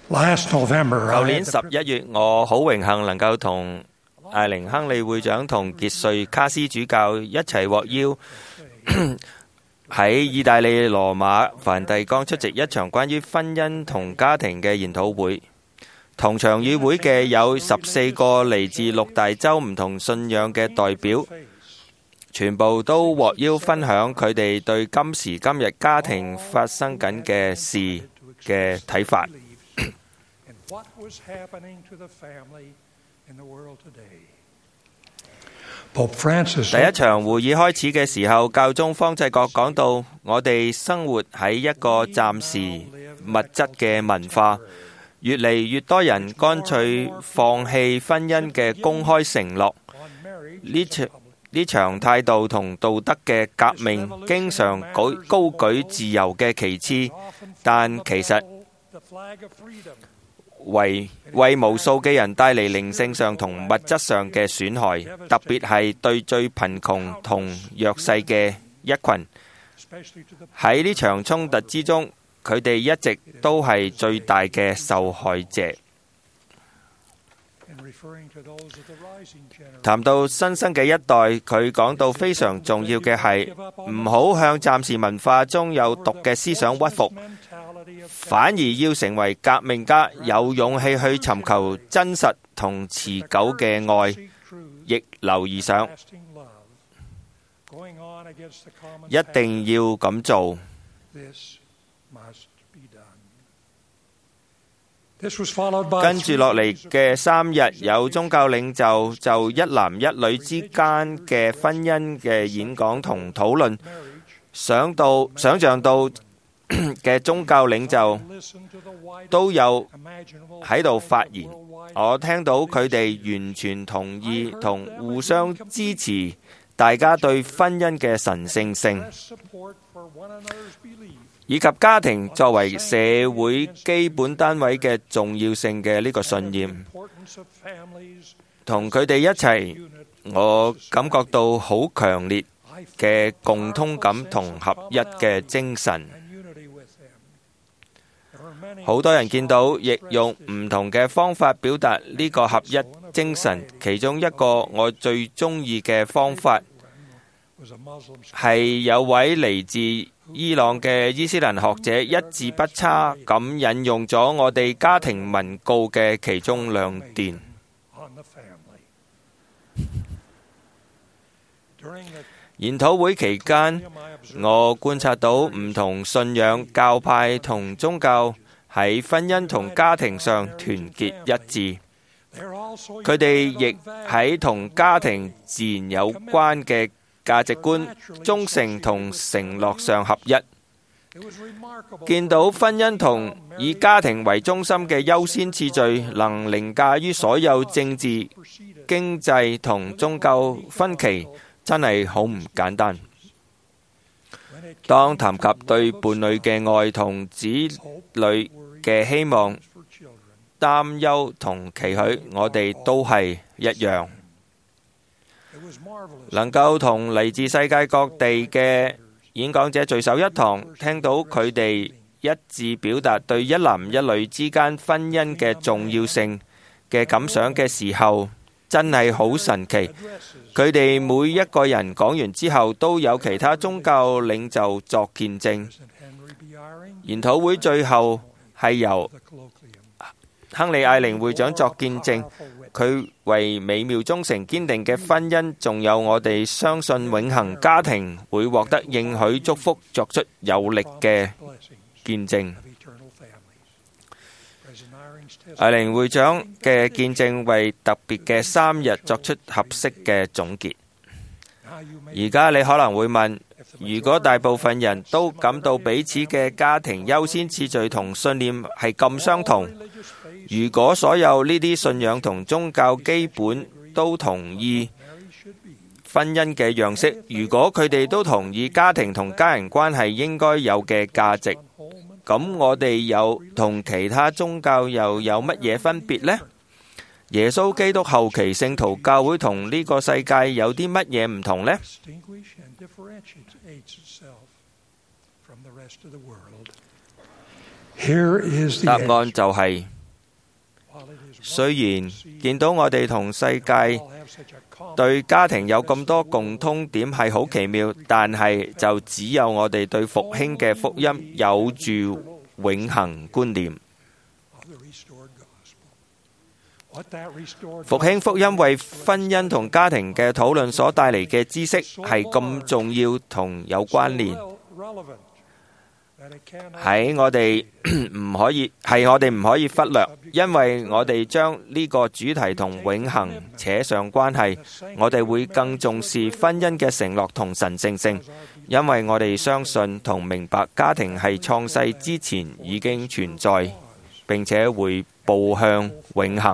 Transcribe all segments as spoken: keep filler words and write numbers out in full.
舊年十一月，我好榮幸能夠同艾靈亨利會長同傑瑞卡斯主教一齊獲邀喺意大利羅馬梵蒂岡出席一場關於婚姻同家庭嘅研討會。同場與會嘅有十四個嚟自六大洲唔同信仰嘅代表，全部都獲邀分享佢哋對今時今日家庭發生緊嘅事嘅睇法。第一場會議開始嘅時候，教宗方濟各講到，我哋生活喺一個暫時物質嘅文化，越嚟越多人乾脆放棄婚姻嘅公開承諾。呢場呢場態度同道德嘅革命，經常舉高舉自由嘅旗幟，但其實為為無數嘅人帶嚟靈性上同物質上嘅損害，特別係對最貧窮同弱勢嘅一群。喺呢場衝突之中，佢哋一直都係最大嘅受害者。談到新生嘅一代，佢講到非常重要嘅係唔好向暫時文化中有毒嘅思想屈服，反而要成為革命家，有勇氣去尋求真實同持久嘅愛，逆流而上。一定要咁做。跟住落嚟嘅三日，有宗教領袖就一男一女之間嘅婚姻嘅演講同討論。想到想象到嘅宗教領袖都有喺度發言，我聽到佢哋完全同意同互相支持大家對婚姻嘅神聖性，以及家庭作為社會基本單位嘅重要性嘅呢個信念。同佢哋一齊，我感覺到好強烈嘅共通感同合一嘅精神。好多人見到，亦用唔同嘅方法表達呢個合一精神。其中一個我最中意嘅方法係有位嚟自伊朗嘅伊斯蘭學者一字不差咁引用咗我哋家庭文告嘅其中兩段。研討會期間，我觀察到唔同信仰、教派同宗教喺婚姻同家庭上團結一致，佢哋亦喺同家庭自然有關嘅價值觀、忠誠同承諾上合一。見到婚姻同以家庭為中心嘅優先次序能凌駕於所有政治、經濟同宗教分歧，真係好唔簡單。當談及對伴侶嘅愛同子女嘅希望、擔憂同期許，我哋都係一樣。能夠同嚟自世界各地嘅演講者聚首一堂，聽到佢哋一致表達對一男一女之間婚姻嘅重要性嘅感想嘅時候，真係好神奇。佢哋每一個人講完之後，都有其他宗教領袖作見證。研討會最後係由亨利艾靈會長作見證，佢為美妙忠誠堅定嘅婚姻，仲有我哋相信永恆家庭會獲得應許祝福，作出有力嘅見證。艾靈會長嘅見證為特別嘅三日作出合適嘅總結。而家你可能會問，如果大部分人都感到彼此嘅家庭優先次序同信念係咁相同，如果所有呢啲信仰同宗教基本都同意婚姻嘅樣式，如果佢哋都同意家庭同家人關係應該有嘅價值，咁我哋有同其他宗教又有乜嘢分別呢？耶穌基督後期聖徒教會同呢個世界有啲乜嘢唔同呢？答案就係雖然見到我哋同世界對家庭有咁多共通點係好奇妙，但係就只有我哋對復興嘅福音有住永恆觀念。復興福音為婚姻同家庭嘅討論所帶嚟嘅知識係咁重要同有關聯，喺我哋唔可以係我哋唔可以忽略，因為我哋將呢個主題同永恆扯上關係，我哋會更重視婚姻嘅承諾同神聖性，因為我哋相信同明白家庭係創世之前已經存在，並且會步向永恆。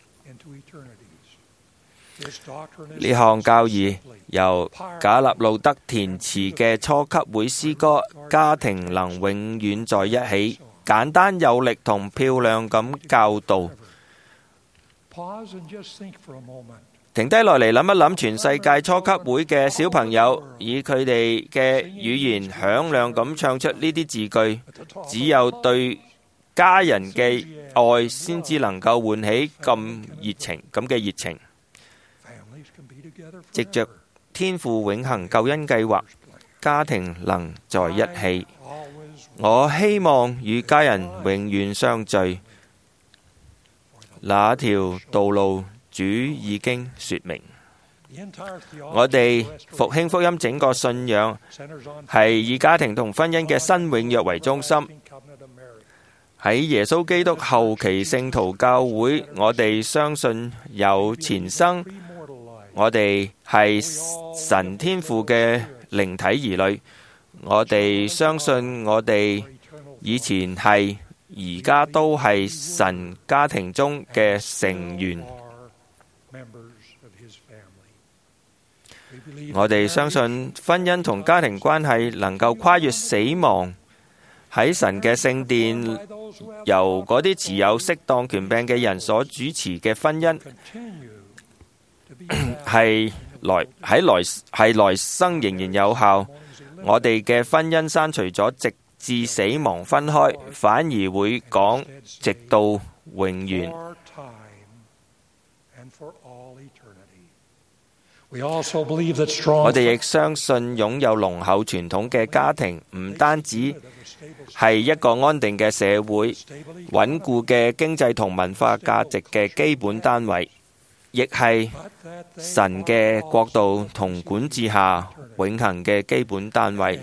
呢項教義由賈納路德填詞嘅初級會詩歌《家庭能永遠在一起》，簡單有力同漂亮咁教導。停低落嚟諗一諗，全世界初級會嘅小朋友以佢哋嘅語言響亮咁唱出呢啲字句，只有對家人嘅愛先至能夠喚起咁熱情咁嘅熱情。藉着天父永恆救恩計劃，家庭能在一起。我希望與家人永遠相聚。那條道路主已經說明。我哋復興福音整個信仰係以家庭同婚姻嘅新永約為中心。喺耶穌基督後期聖徒教會，我哋相信有前生。我哋係神天父嘅靈體兒女，我哋相信我哋以前係，而家都係神家庭中嘅成員。我哋相信婚姻同家庭關係能夠跨越死亡，喺神嘅聖殿，由嗰啲持有適當權柄嘅人所主持嘅婚姻。係來喺來係來生仍然有效。我哋嘅婚姻刪除咗直至死亡分開，反而會講直到永遠。我哋亦相信擁有濃厚傳統嘅家庭，唔單止係一個安定嘅社會、穩固嘅經濟同文化價值嘅基本單位，亦係神嘅國度同管治下永恆嘅基本單位。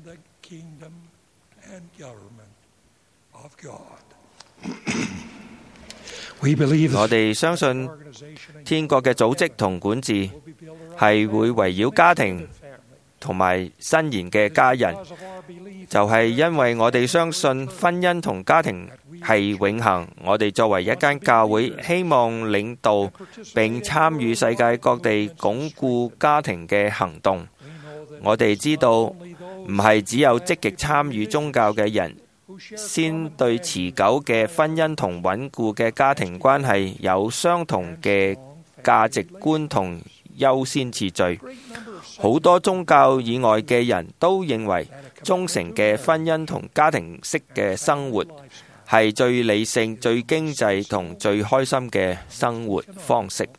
我哋相信天國嘅組織同管治係會圍繞家庭同埋新研嘅家人，就係因為我哋相信婚姻同家庭係永恆。我哋作為一間教會，希望領導並參與世界各地鞏固家庭嘅行動。我哋知道唔係只有積極參與宗教嘅人先對持久嘅婚姻同穩固嘅家庭關係有相同嘅價值觀同優先次序。好多宗教以外嘅人都認為忠誠嘅婚姻同家庭式嘅生活係最理性、最經濟同最開心嘅生活方式。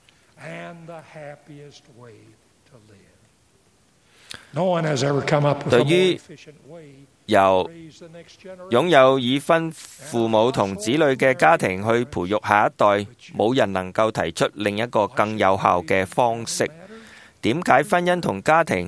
對於由擁有已婚父母同子女嘅家庭去培育下一代，冇人能夠提出另一個更有效嘅方式。點解婚姻同家庭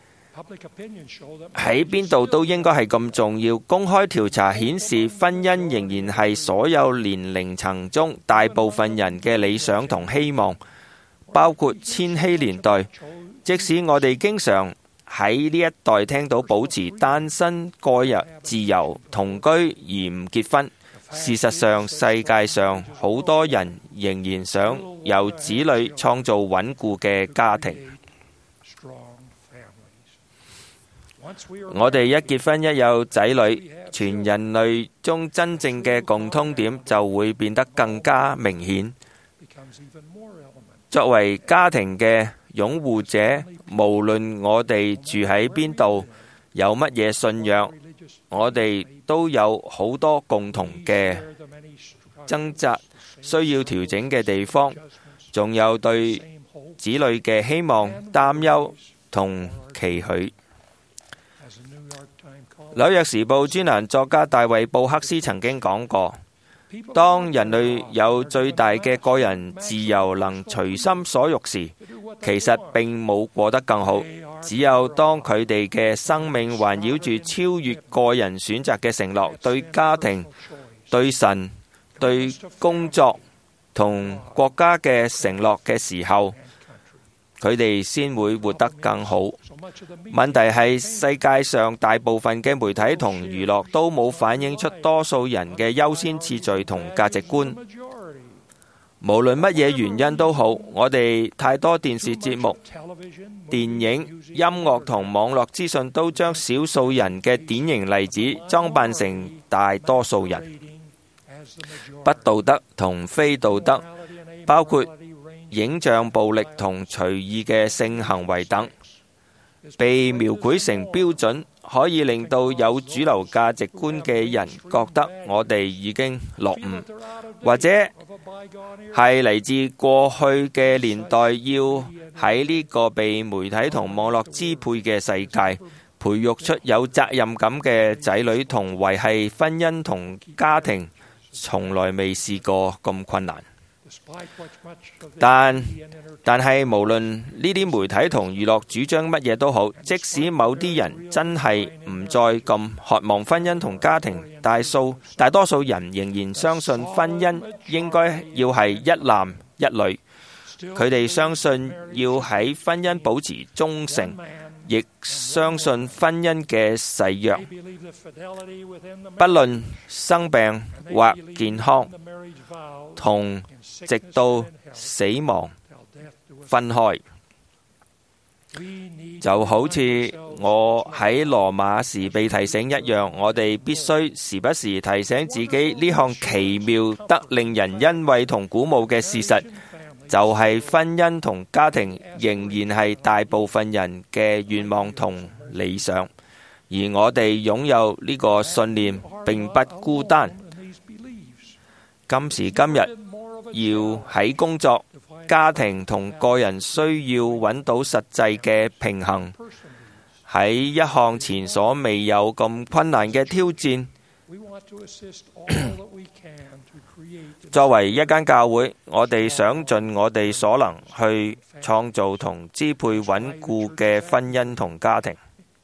喺邊度都應該係咁重要？公開調查顯示，婚姻仍然係所有年齡層中大部分人嘅理想同希望，包括千禧年代。即使我哋經常喺呢一代聽到保持單身、個人自由、同居而唔結婚，事實上世界上好多人仍然想有子女，創造穩固嘅家庭。我哋一結婚一有仔女，全人類中真正嘅共通點就會變得更加明顯。作為家庭嘅擁護者，無論我哋住喺邊度，有乜嘢信仰，我哋都有好多共同嘅掙扎， 需要調整嘅地方，仲有對子女嘅希望、擔憂同期許。紐約時報專欄作家大衛布克斯曾經講過，當人類有最大嘅個人自由，能隨心所欲時，其實並冇過得更好。只有當佢哋嘅生命環繞住超越個人選擇嘅承諾，對家庭、對神、對工作同國家嘅承諾嘅時候，佢哋先會活得更好。問題係世界上大部分嘅媒體同娛樂都冇反映出多數人嘅優先次序同價值觀。無論乜嘢原因都好，我哋太多電視節目、電影、音樂同網絡資訊都將少數人嘅典型例子裝扮成大多數人，不道德同非道德，包括影像暴力同隨意嘅性行為等，被描繪成標準，可以令到有主流價值觀嘅人覺得我哋已經落伍，或者係嚟自過去嘅年代，要喺呢個被媒體同網絡支配嘅世界，培育出有責任感嘅仔女同維繫婚姻同家庭，從來未試過咁困難。但但係無論呢啲媒體同娛樂主張乜嘢都好，即使某啲人真係唔再咁渴望婚姻同家庭，大數大多數人仍然相信婚姻應該要係一男一女。佢哋相信要喺婚姻保持忠誠，亦相信婚姻嘅誓約，不論生病或健康，同直到死亡分開。就好似我喺羅馬時被提醒一樣，我哋必須時不時提醒自己呢項奇妙得令人欣慰同鼓舞嘅事實，就係婚姻同家庭仍然係大部分人嘅願望同理想，而我哋擁有呢個信念並不孤單。今時今日，要喺工作、家庭同個人需要揾到實際嘅平衡，喺一項前所未有咁困難嘅挑戰。作為一間教會，我哋想盡我哋所能去創造同支配穩固嘅婚姻同家庭。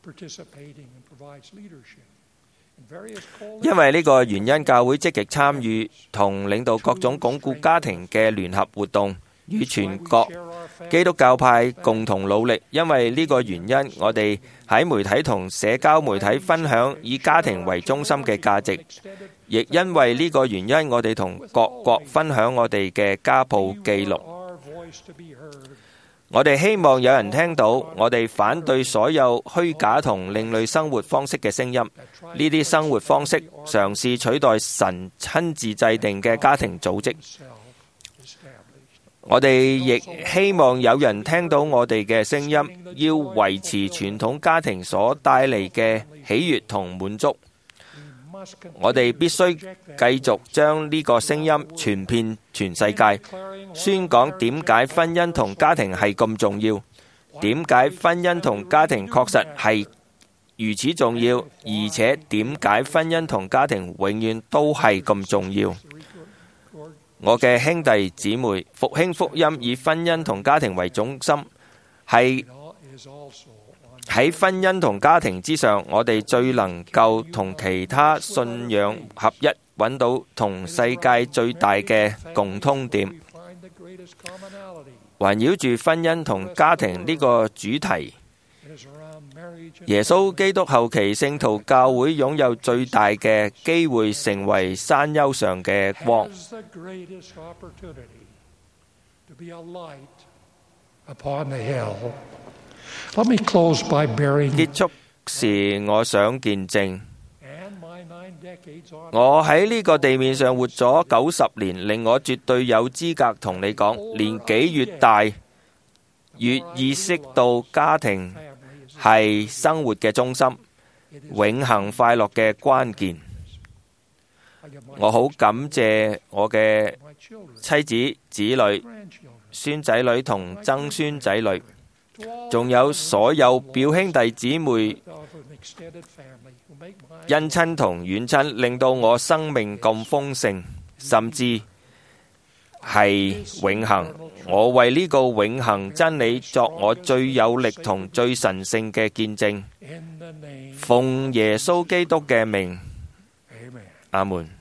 因為呢個原因，教會積極參與同領導各種鞏固家庭嘅聯合活動，與全國基督教派共同努力。因為呢個原因，我哋喺媒體同社交媒體分享以家庭為中心嘅價值，亦因為呢個原因，我哋同各國分享我哋嘅家譜記錄。我哋希望有人聽到我哋反對所有虛假同另類生活方式嘅聲音。呢啲生活方式嘗試取代神親自制定嘅家庭組織。我哋亦希望有人聽到我哋嘅聲音，要維持傳統家庭所帶嚟嘅喜悅同滿足。我哋必須繼續將呢個聲音傳遍全世界，宣講點解婚姻同家庭係咁重要，點解婚姻同家庭確實係如此重要，而且點解婚姻同家庭永遠都係咁重要。我嘅兄弟姊妹，復興福音以婚姻同家庭為中心，係喺婚姻同家庭之上，我哋最能夠同其他信仰合一，揾到同世界最大嘅共通點。環繞住婚姻同家庭呢個主題，耶穌基督後期聖徒教會擁有最大嘅機會成為山丘上嘅光。結束時，我想見證，我喺呢個地面上活咗九十年，令我絕對有資格同你講，年紀越大，越意識到家庭係生活嘅中心，永恆快樂嘅關鍵。 我好感謝我嘅妻子、子女、孫仔女同曾孫仔女，仲有所有表兄弟姊妹、姻親同遠親，令到我生命咁豐盛，甚至係永恆。我為呢個永恆真理作我最有力同最神聖嘅見證。奉耶穌基督嘅名，阿門。